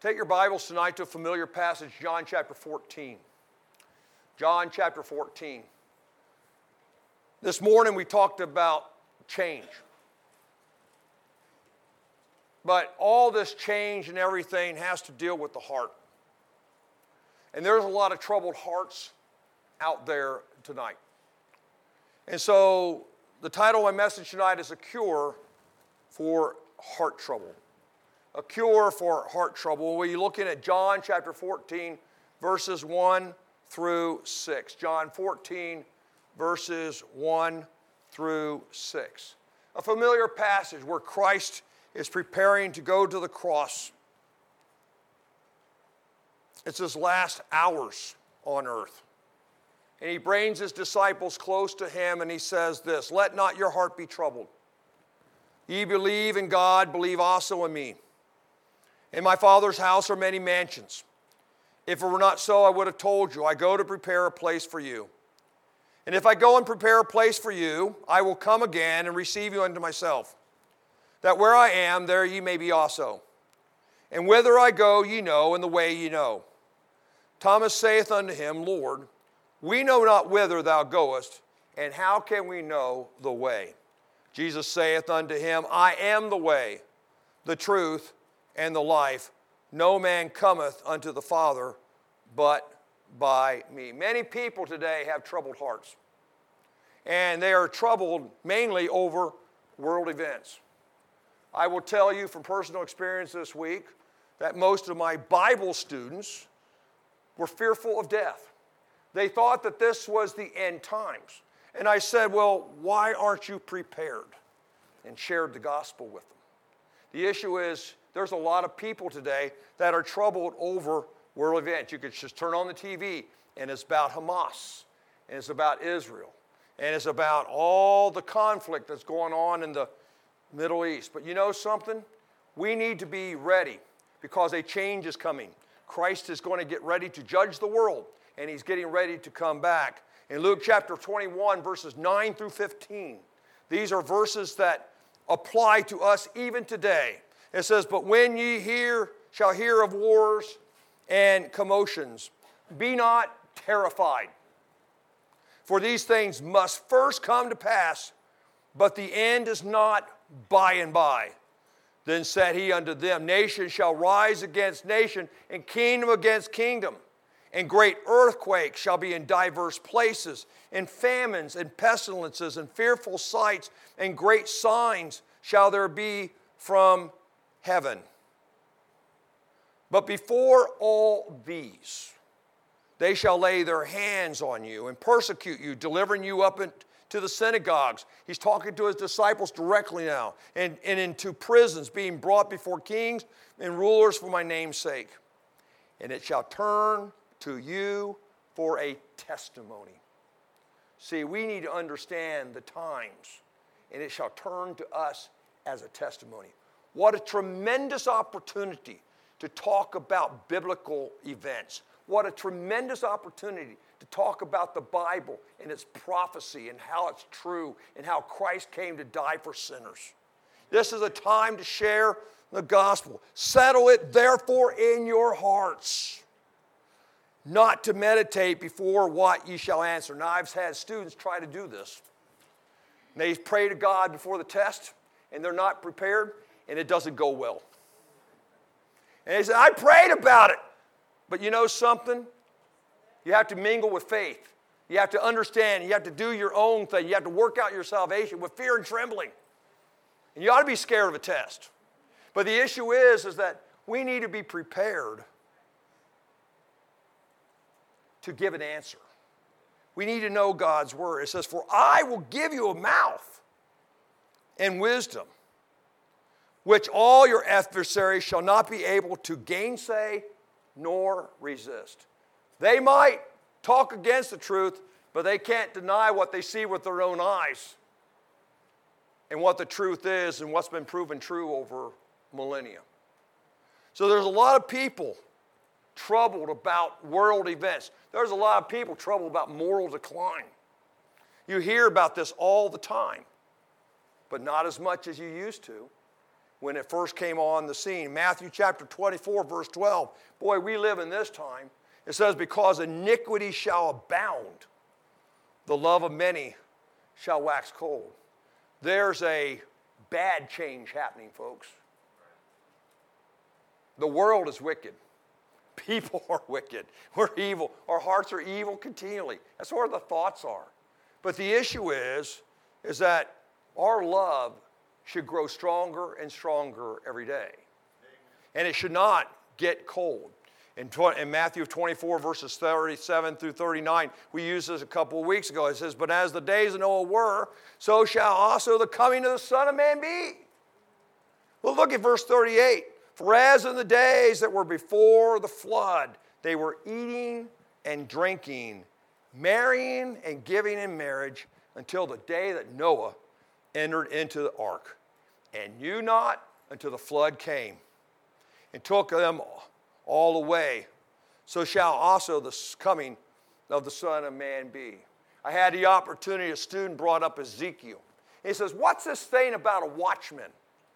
Take your Bibles tonight to a familiar passage, John chapter 14. John chapter 14. This morning we talked about change. But all this change and everything has to deal with the heart. And there's a lot of troubled hearts out there tonight. And so the title of my message tonight is A Cure for Heart Trouble. A cure for heart trouble. We're looking at John chapter 14, verses 1 through 6. John 14, verses 1 through 6. A familiar passage where Christ is preparing to go to the cross. It's his last hours on earth. And he brings his disciples close to him and he says this, "Let not your heart be troubled. Ye believe in God, believe also in me. In my Father's house are many mansions. If it were not so, I would have told you. I go to prepare a place for you. And if I go and prepare a place for you, I will come again and receive you unto myself, that where I am, there ye may be also. And whither I go, ye know, and the way ye know." Thomas saith unto him, "Lord, we know not whither thou goest, and how can we know the way?" Jesus saith unto him, "I am the way, the truth, and the life. No man cometh unto the Father but by me." Many people today have troubled hearts. And they are troubled mainly over world events. I will tell you from personal experience this week that most of my Bible students were fearful of death. They thought that this was the end times. And I said, well, why aren't you prepared? And shared the gospel with them. The issue is there's a lot of people today that are troubled over world events. You could just turn on the TV and it's about Hamas, and it's about Israel, and it's about all the conflict that's going on in the Middle East. But you know something? We need to be ready because a change is coming. Christ is going to get ready to judge the world, and he's getting ready to come back. In Luke chapter 21, verses 9 through 15, these are verses that apply to us even today. It says, "But when ye shall hear of wars and commotions, be not terrified. For these things must first come to pass, but the end is not by and by. Then said he unto them, Nation shall rise against nation, and kingdom against kingdom. And great earthquakes shall be in diverse places, and famines and pestilences and fearful sights, and great signs shall there be from heaven. But before all these, they shall lay their hands on you and persecute you, delivering you up to the synagogues." He's talking to his disciples directly now. "And into prisons, being brought before kings and rulers for my name's sake. And it shall turn to you for a testimony." See, we need to understand the times, and it shall turn to us as a testimony. What a tremendous opportunity to talk about biblical events. What a tremendous opportunity to talk about the Bible and its prophecy and how it's true and how Christ came to die for sinners. This is a time to share the gospel. "Settle it therefore in your hearts, not to meditate before what ye shall answer." Now, I've had students try to do this. They pray to God before the test, and they're not prepared, and it doesn't go well. And they say, "I prayed about it." But you know something? You have to mingle with faith. You have to understand. You have to do your own thing. You have to work out your salvation with fear and trembling. And you ought to be scared of a test. But the issue is that we need to be prepared to give an answer. We need to know God's word. It says, "For I will give you a mouth and wisdom, which all your adversaries shall not be able to gainsay nor resist." They might talk against the truth, but they can't deny what they see with their own eyes and what the truth is and what's been proven true over millennia. So there's a lot of people troubled about world events. There's a lot of people troubled about moral decline. You hear about this all the time, but not as much as you used to. when it first came on the scene. Matthew chapter 24, verse 12. Boy, we live in this time. It says, because iniquity shall abound, the love of many shall wax cold. There's a bad change happening, folks. The world is wicked. People are wicked. We're evil. Our hearts are evil continually. That's where the thoughts are. But the issue is that our love should grow stronger and stronger every day. And it should not get cold. In Matthew 24, verses 37 through 39, we used this a couple of weeks ago. It says, but as the days of Noah were, so shall also the coming of the Son of Man be. Well, look at verse 38. For as in the days that were before the flood, they were eating and drinking, marrying and giving in marriage until the day that Noah entered into the ark, and knew not until the flood came and took them all away. So shall also the coming of the Son of Man be. I had the opportunity, a student brought up Ezekiel. He says, what's this thing about a watchman?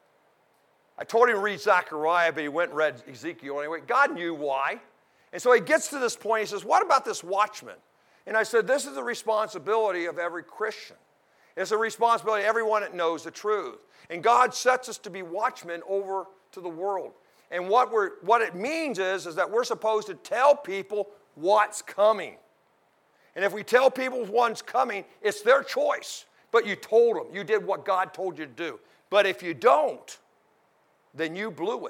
I told him to read Zechariah, but he went and read Ezekiel anyway. God knew why. And so he gets to this point. He says, what about this watchman? And I said, this is the responsibility of every Christian. It's a responsibility of everyone that knows the truth. And God sets us to be watchmen over to the world. And what it means is that we're supposed to tell people what's coming. And if we tell people what's coming, it's their choice. But you told them. You did what God told you to do. But if you don't, then you blew it.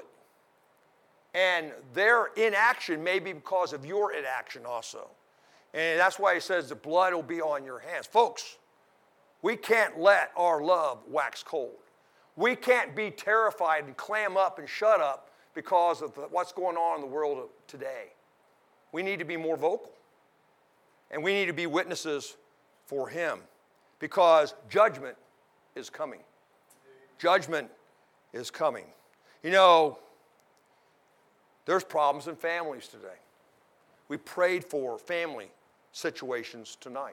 And their inaction may be because of your inaction also. And that's why he says the blood will be on your hands. Folks, we can't let our love wax cold. We can't be terrified and clam up and shut up because of what's going on in the world today. We need to be more vocal. And we need to be witnesses for him because judgment is coming. Judgment is coming. You know, there's problems in families today. We prayed for family situations tonight.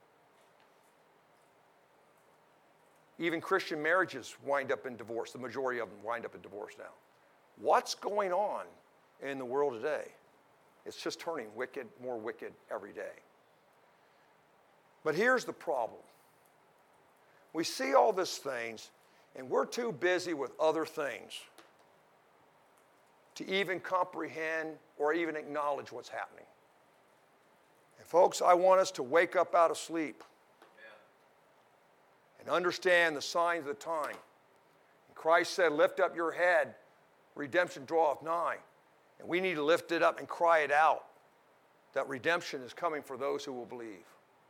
Even Christian marriages wind up in divorce. The majority of them wind up in divorce now. What's going on in the world today? It's just turning wicked, more wicked every day. But here's the problem. We see all these things, and we're too busy with other things to even comprehend or even acknowledge what's happening. And folks, I want us to wake up out of sleep and understand the signs of the time. And Christ said, lift up your head, redemption draweth nigh. And we need to lift it up and cry it out that redemption is coming for those who will believe.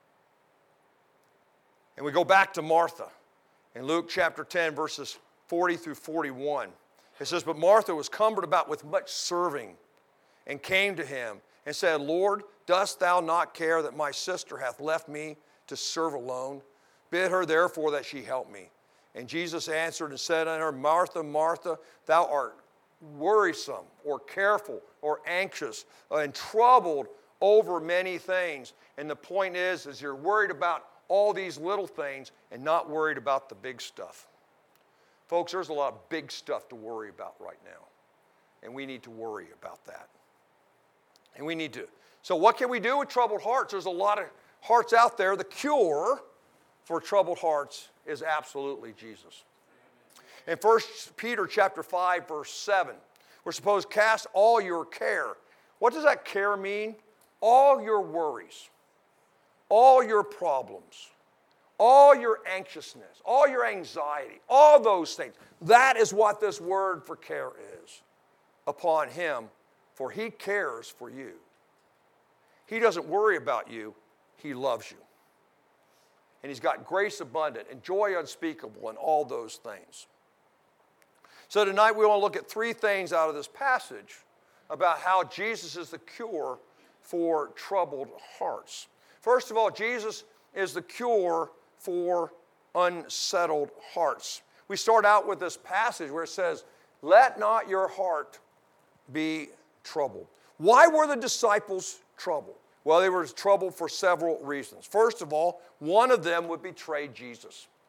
And we go back to Martha in Luke chapter 10, verses 40 through 41. It says, but Martha was cumbered about with much serving and came to him and said, Lord, dost thou not care that my sister hath left me to serve alone? Bid her therefore that she help me. And Jesus answered and said unto her, Martha, Martha, thou art worrisome or careful or anxious and troubled over many things. And the point is you're worried about all these little things and not worried about the big stuff. Folks, there's a lot of big stuff to worry about right now. And we need to worry about that. And we need to. So what can we do with troubled hearts? There's a lot of hearts out there. The cure for troubled hearts is absolutely Jesus. In 1 Peter chapter 5, verse 7, we're supposed to cast all your care. What does that care mean? All your worries, all your problems, all your anxiousness, all your anxiety, all those things. That is what this word for care is. Upon him, for he cares for you. He doesn't worry about you. He loves you. And he's got grace abundant and joy unspeakable and all those things. So tonight we want to look at three things out of this passage about how Jesus is the cure for troubled hearts. First of all, Jesus is the cure for unsettled hearts. We start out with this passage where it says, let not your heart be troubled. Why were the disciples troubled? Well, they were troubled for several reasons. First of all, one of them would betray Jesus.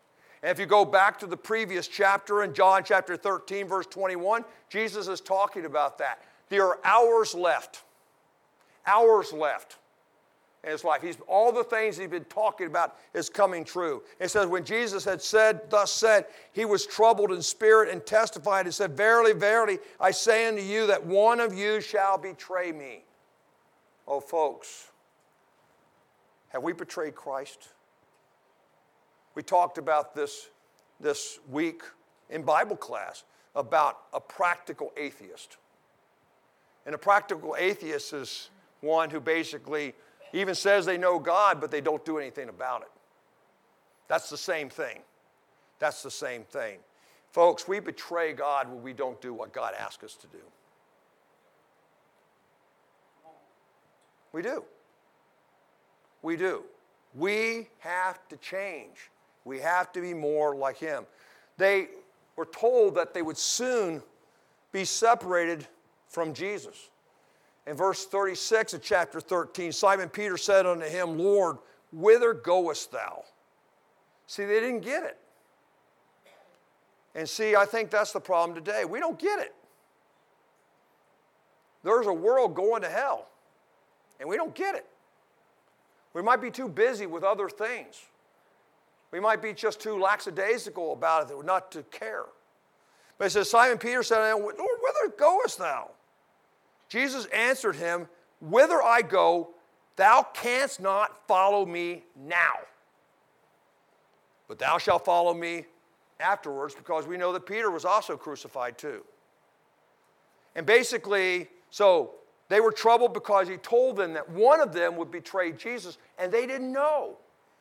And if you go back to the previous chapter in John chapter 13, verse 21, Jesus is talking about that. There are hours left. Hours left in his life. All the things he's been talking about is coming true. It says, when Jesus had thus said, he was troubled in spirit and testified and said, verily, verily, I say unto you that one of you shall betray me. Oh, folks, have we betrayed Christ? We talked about this week in Bible class about a practical atheist. And a practical atheist is one who basically even says they know God, but they don't do anything about it. That's the same thing. That's the same thing. Folks, we betray God when we don't do what God asks us to do. We do. We do. We have to change. We have to be more like him. They were told that they would soon be separated from Jesus. In verse 36 of chapter 13, Simon Peter said unto him, Lord, whither goest thou? See, they didn't get it. And see, I think that's the problem today. We don't get it. There's a world going to hell, and we don't get it. We might be too busy with other things. We might be just too lackadaisical about it, not to care. But it says, Simon Peter said unto him, Lord, whither goest thou? Jesus answered him, whither I go, thou canst not follow me now. But thou shalt follow me afterwards, because we know that Peter was also crucified too. And basically, so they were troubled because he told them that one of them would betray Jesus, and they didn't know.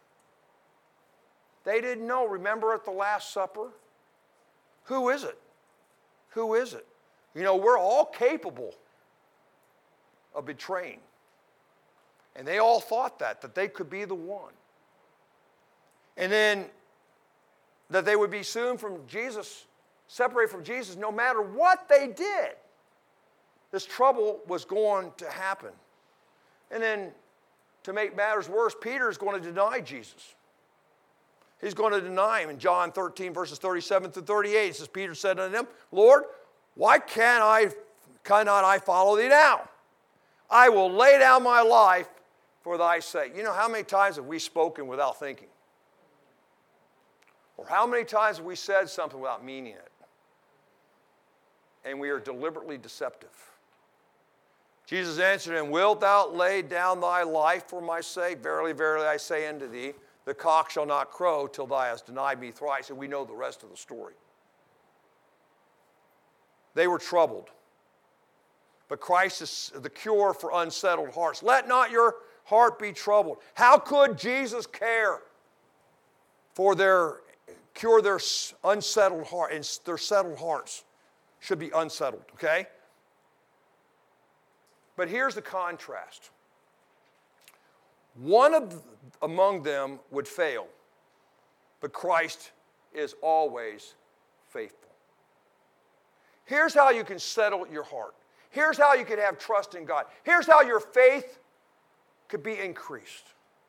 They didn't know. Remember at the Last Supper? Who is it? Who is it? You know, we're all capable of betraying. And they all thought that they could be the one. And then that they would be soon from Jesus, separated from Jesus, no matter what they did. This trouble was going to happen. And then, to make matters worse, Peter is going to deny Jesus. He's going to deny him. In John 13, verses 37 through 38, it says, Peter said unto him, Lord, why cannot I follow thee now? I will lay down my life for thy sake. You know, how many times have we spoken without thinking? Or how many times have we said something without meaning it? And we are deliberately deceptive. Jesus answered him, wilt thou lay down thy life for my sake? Verily, verily, I say unto thee, the cock shall not crow till thou hast denied me thrice. And we know the rest of the story. They were troubled. But Christ is the cure for unsettled hearts. Let not your heart be troubled. How could Jesus care for cure their unsettled heart, and their settled hearts should be unsettled, okay? But here's the contrast. One among them would fail, but Christ is always faithful. Here's how you can settle your heart. Here's how you can have trust in God. Here's how your faith could be increased.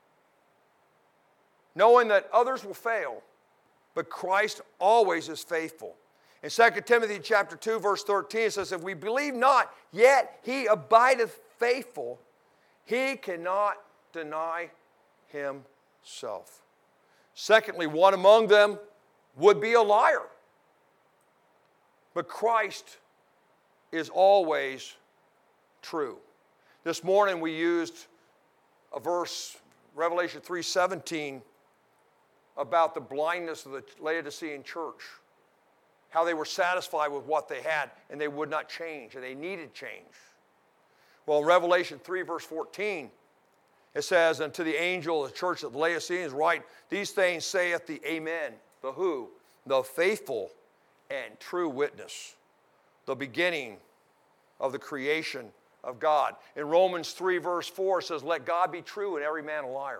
Knowing that others will fail, but Christ always is faithful. In 2 Timothy chapter 2, verse 13, it says, if we believe not, yet he abideth faithful, he cannot deny himself. Secondly, one among them would be a liar. But Christ is always true. This morning we used a verse, Revelation 3:17, about the blindness of the Laodicean church. How they were satisfied with what they had and they would not change, and they needed change. Well, in Revelation 3, verse 14, it says, unto the angel of the church of the Laodiceans write, these things saith the Amen, the who? The faithful and true witness, the beginning of the creation of God. In Romans 3, verse 4, it says, let God be true and every man a liar.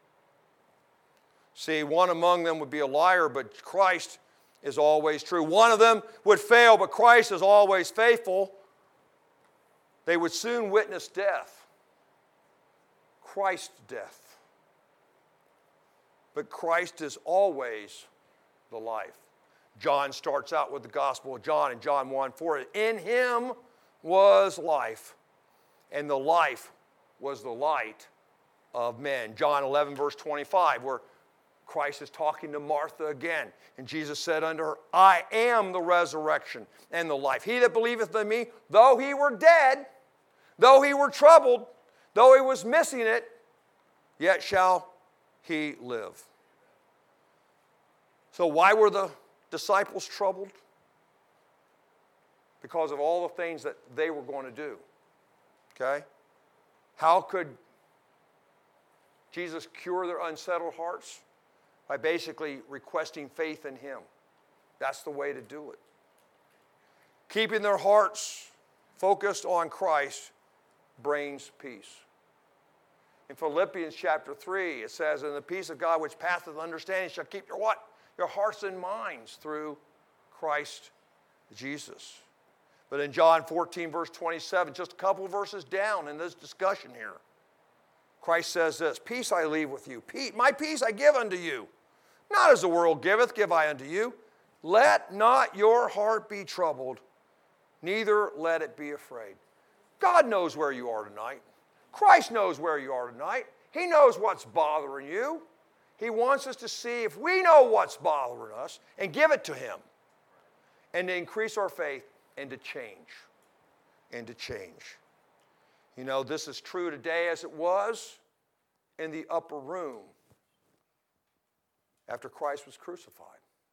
See, one among them would be a liar, but Christ is always true. One of them would fail, but Christ is always faithful. They would soon witness death, Christ's death. But Christ is always the life. John starts out with the Gospel of John in John 1:4. In him was life, and the life was the light of men. John 11, verse 25, where Christ is talking to Martha again. And Jesus said unto her, I am the resurrection and the life. He that believeth in me, though he were dead, though he were troubled, though he was missing it, yet shall he live. So why were the disciples troubled? Because of all the things that they were going to do. Okay? How could Jesus cure their unsettled hearts? By basically requesting faith in him. That's the way to do it. Keeping their hearts focused on Christ brings peace. In Philippians chapter 3, it says, and the peace of God which passeth understanding shall keep your what? Your hearts and minds through Christ Jesus. But in John 14, verse 27, just a couple of verses down in this discussion here, Christ says this, peace I leave with you. My peace I give unto you. Not as the world giveth, give I unto you. Let not your heart be troubled, neither let it be afraid. God knows where you are tonight. Christ knows where you are tonight. He knows what's bothering you. He wants us to see if we know what's bothering us and give it to him. And to increase our faith and to change. And to change. You know, this is true today as it was in the upper room after Christ was crucified.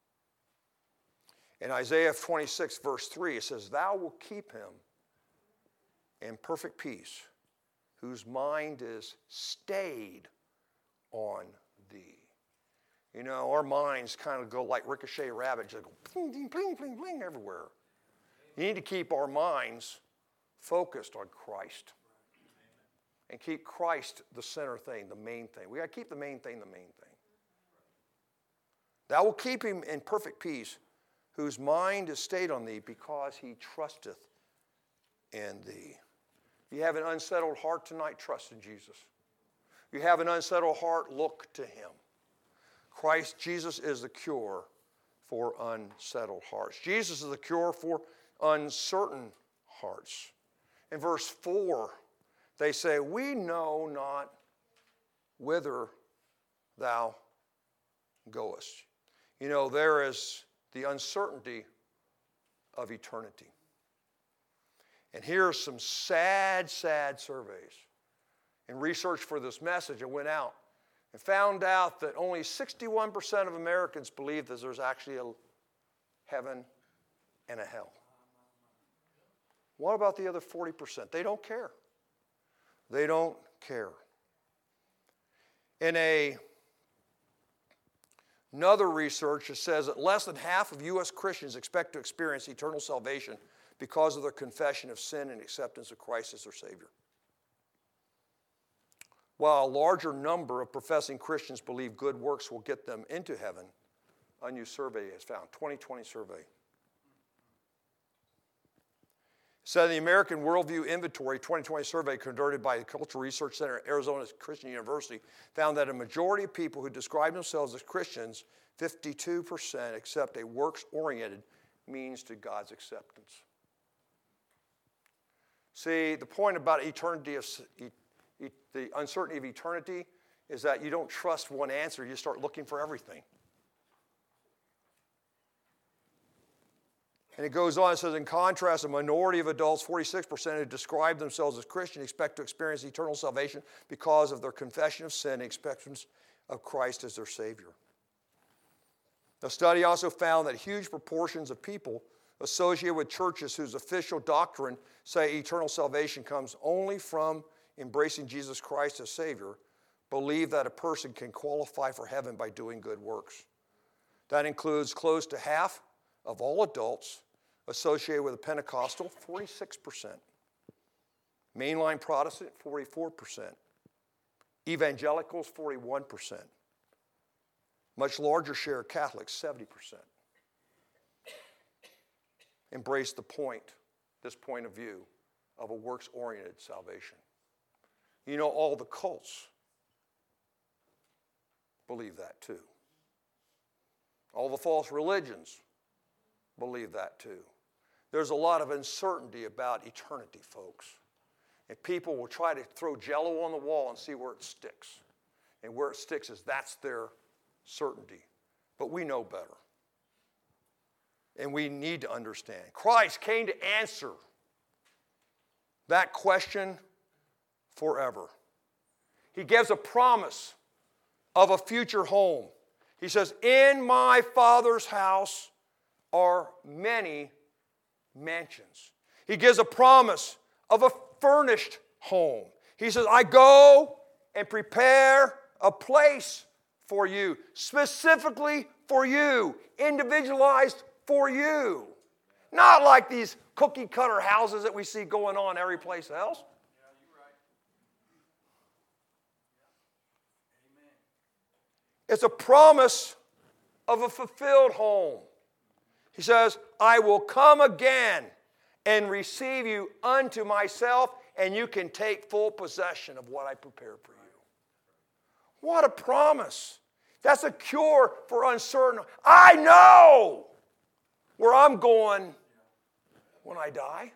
In Isaiah 26, verse 3, it says, thou wilt keep him in perfect peace, whose mind is stayed on thee. You know, our minds kind of go like ricochet rabbits. They go bling, bling, bling, bling, bling everywhere. You need to keep our minds focused on Christ. And keep Christ the center thing, the main thing. We got to keep the main thing the main thing. Thou wilt keep him in perfect peace, whose mind is stayed on thee, because he trusteth in thee. You have an unsettled heart tonight, trust in Jesus. You have an unsettled heart, look to him. Christ Jesus is the cure for unsettled hearts. Jesus is the cure for uncertain hearts. In verse 4, they say, we know not whither thou goest. You know, there is the uncertainty of eternity. And here are some sad, sad surveys. In research for this message, I went out and found out that only 61% of Americans believe that there's actually a heaven and a hell. What about the other 40%? They don't care. They don't care. In another research, it says that less than half of U.S. Christians expect to experience eternal salvation because of their confession of sin and acceptance of Christ as their Savior. While a larger number of professing Christians believe good works will get them into heaven, a new survey has found, 2020 survey. So the American Worldview Inventory 2020 survey conducted by the Cultural Research Center at Arizona Christian University found that a majority of people who describe themselves as Christians, 52%, accept a works-oriented means to God's acceptance. See, the point about eternity, the uncertainty of eternity, is that you don't trust one answer, you start looking for everything. And it goes on, it says, in contrast, a minority of adults, 46%, who describe themselves as Christian, expect to experience eternal salvation because of their confession of sin and acceptance of Christ as their Savior. The study also found that huge proportions of people associated with churches whose official doctrine say eternal salvation comes only from embracing Jesus Christ as Savior believe that a person can qualify for heaven by doing good works. That includes close to half of all adults associated with a Pentecostal, 46%. Mainline Protestant, 44%. Evangelicals, 41%. Much larger share of Catholics, 70%. Embrace this point of view of a works-oriented salvation. You know, all the cults believe that too. All the false religions believe that too. There's a lot of uncertainty about eternity, folks. And people will try to throw Jell-O on the wall and see where it sticks. And where it sticks is that's their certainty. But we know better. And we need to understand. Christ came to answer that question forever. He gives a promise of a future home. He says, in my Father's house are many mansions. He gives a promise of a furnished home. He says, I go and prepare a place for you, specifically for you, individualized for you. Not like these cookie cutter houses that we see going on every place else. It's a promise of a fulfilled home. He says, I will come again and receive you unto myself, and you can take full possession of what I prepared for you. What a promise. That's a cure for uncertainty. I know where I'm going when I die.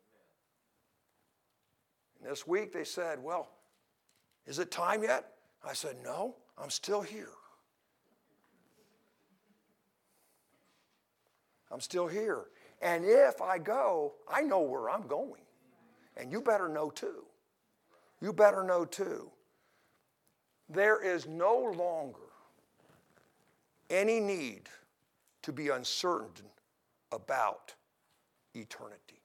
And this week they said, well, is it time yet? I said, no, I'm still here. I'm still here. And if I go, I know where I'm going. And you better know too. You better know too. There is no longer any need to be uncertain about eternity.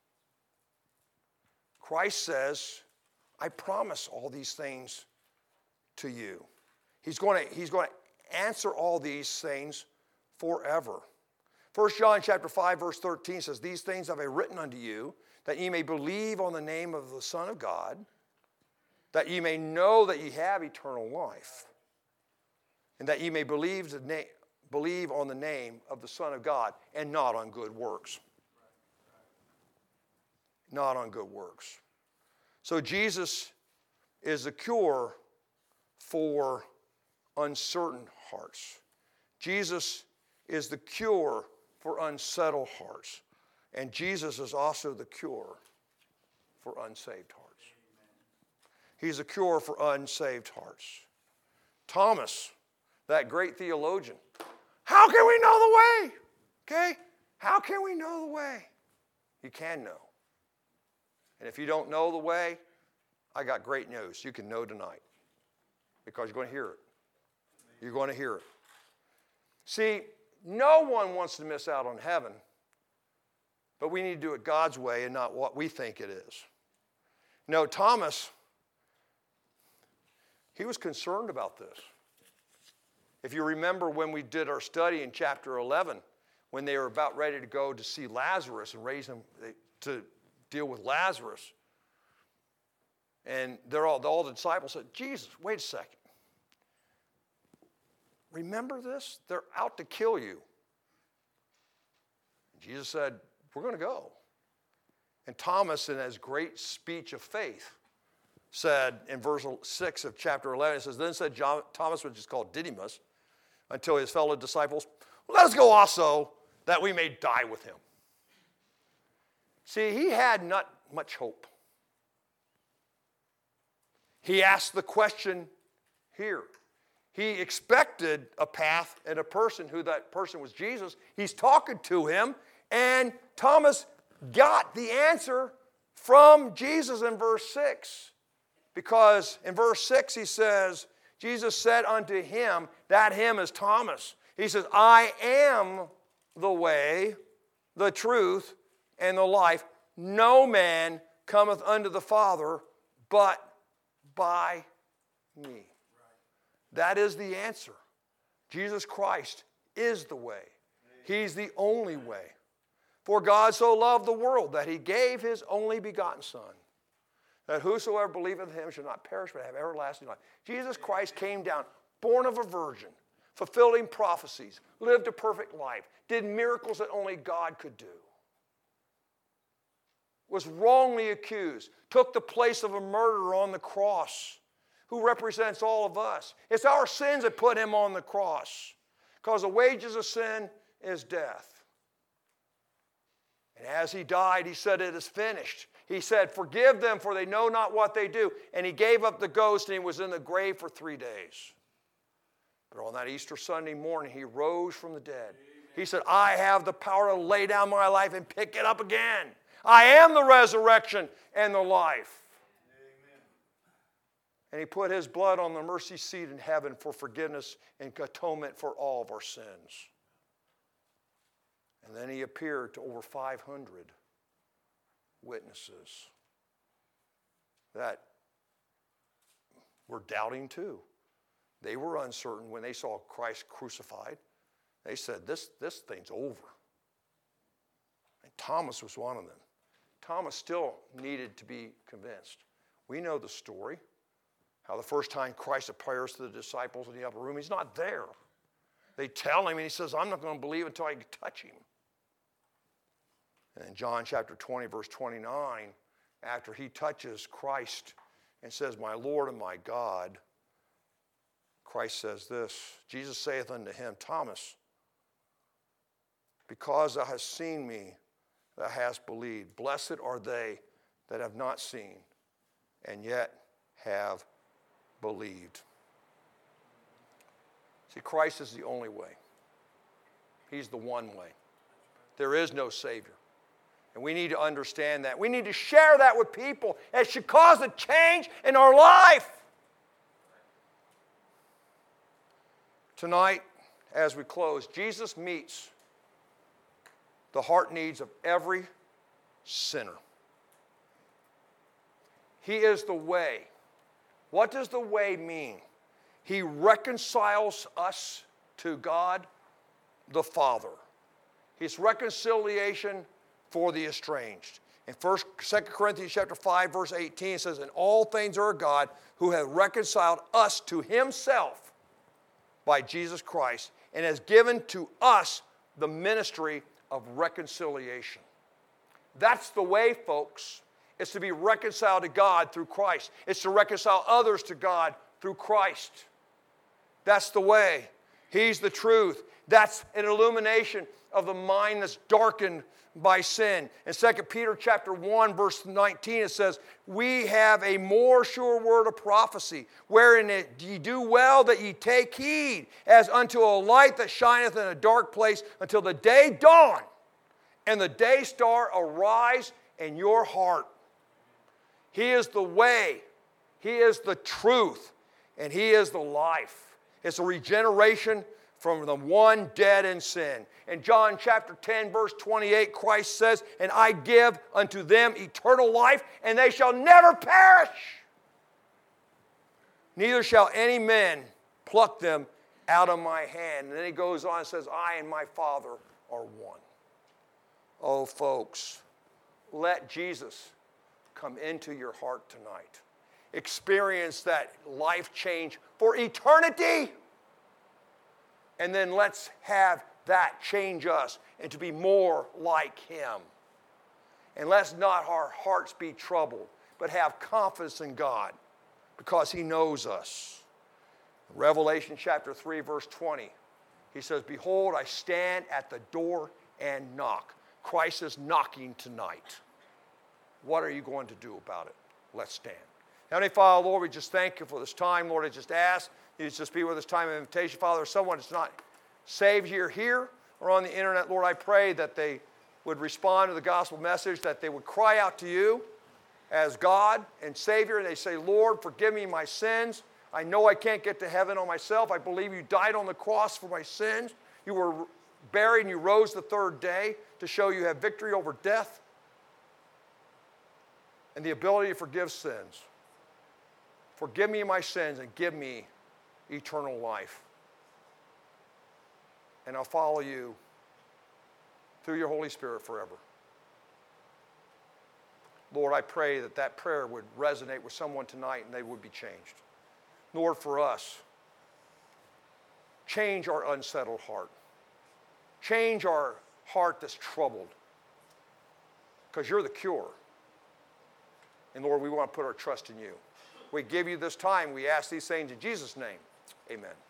Christ says, I promise all these things to you. He's going to answer all these things forever. 1 John chapter 5, verse 13 says, these things have I written unto you, that ye may believe on the name of the Son of God, that ye may know that ye have eternal life, and that ye may believe on the name of the Son of God, and not on good works. Not on good works. So Jesus is the cure for uncertain hearts. Jesus is the cure for unsettled hearts. And Jesus is also the cure for unsaved hearts. He's a cure for unsaved hearts. Thomas, that great theologian, how can we know the way? Okay? How can we know the way? You can know. And if you don't know the way, I got great news. You can know tonight. Because you're going to hear it. You're going to hear it. See, no one wants to miss out on heaven, but we need to do it God's way and not what we think it is. No, Thomas, he was concerned about this. If you remember when we did our study in chapter 11, when they were about ready to go to see Lazarus and raise him to deal with Lazarus, and all the disciples said, Jesus, wait a second. Remember this? They're out to kill you. And Jesus said, we're going to go. And Thomas, in his great speech of faith, said in verse 6 of chapter 11, it says, then said Thomas, which is called Didymus, until his fellow disciples, let us go also, that we may die with him. See, he had not much hope. He asked the question here. He expected a path and a person, who that person was Jesus. He's talking to him, and Thomas got the answer from Jesus in verse 6. Because in verse 6 he says, Jesus said unto him, that him is Thomas. He says, I am the way, the truth, and the life. No man cometh unto the Father but by me. That is the answer. Jesus Christ is the way. He's the only way. For God so loved the world that he gave his only begotten Son, that whosoever believeth in him shall not perish but have everlasting life. Jesus Christ came down, born of a virgin, fulfilling prophecies, lived a perfect life, did miracles that only God could do, was wrongly accused, took the place of a murderer on the cross, who represents all of us. It's our sins that put him on the cross. because the wages of sin is death. And as he died, he said, it is finished. He said, forgive them, for they know not what they do. And he gave up the ghost, and he was in the grave for 3 days. But on that Easter Sunday morning, he rose from the dead. He said, I have the power to lay down my life and pick it up again. I am the resurrection and the life. Amen. And he put his blood on the mercy seat in heaven for forgiveness and atonement for all of our sins. And then he appeared to over 500 witnesses that were doubting too. They were uncertain when they saw Christ crucified. They said, this thing's over. And Thomas was one of them. Thomas still needed to be convinced. We know the story, how the first time Christ appears to the disciples in the upper room, he's not there. They tell him, and he says, I'm not going to believe until I touch him. And in John chapter 20, verse 29, after he touches Christ and says, my Lord and my God, Christ says this, Jesus saith unto him, Thomas, because thou hast seen me, thou hast believed. Blessed are they that have not seen, and yet have believed. See, Christ is the only way. He's the one way. There is no Savior. And we need to understand that. We need to share that with people. It should cause a change in our life. Tonight, as we close, Jesus meets the heart needs of every sinner. He is the way. What does the way mean? He reconciles us to God the Father. His reconciliation for the estranged. In 2 Corinthians chapter 5, verse 18, it says, and all things are of God, who hath reconciled us to himself by Jesus Christ, and has given to us the ministry of reconciliation. That's the way, folks. It's to be reconciled to God through Christ. It's to reconcile others to God through Christ. That's the way. He's the truth. That's an illumination of the mind that's darkened by sin. In 2 Peter chapter 1, verse 19, it says, we have a more sure word of prophecy, wherein ye do well that ye take heed, as unto a light that shineth in a dark place, until the day dawn, and the day star arise in your heart. He is the way, he is the truth, and he is the life. It's a regeneration from the one dead in sin. In John chapter 10, verse 28, Christ says, and I give unto them eternal life, and they shall never perish. Neither shall any man pluck them out of my hand. And then he goes on and says, I and my Father are one. Oh, folks, let Jesus come into your heart tonight. Experience that life change for eternity. And then let's have that change us and to be more like him. And let's not our hearts be troubled, but have confidence in God because he knows us. Revelation chapter 3, verse 20, he says, behold, I stand at the door and knock. Christ is knocking tonight. What are you going to do about it? Let's stand. Heavenly Father, Lord, we just thank you for this time. Lord, I just ask you to just be with this time of invitation. Father, if someone is not saved here or on the internet, Lord, I pray that they would respond to the gospel message, that they would cry out to you as God and Savior. And they say, Lord, forgive me my sins. I know I can't get to heaven on myself. I believe you died on the cross for my sins. You were buried and you rose the third day to show you have victory over death and the ability to forgive sins. Forgive me my sins and give me eternal life. And I'll follow you through your Holy Spirit forever. Lord, I pray that that prayer would resonate with someone tonight and they would be changed. Lord, for us, change our unsettled heart. Change our heart that's troubled, because you're the cure. And Lord, we want to put our trust in you. We give you this time. We ask these things in Jesus' name. Amen.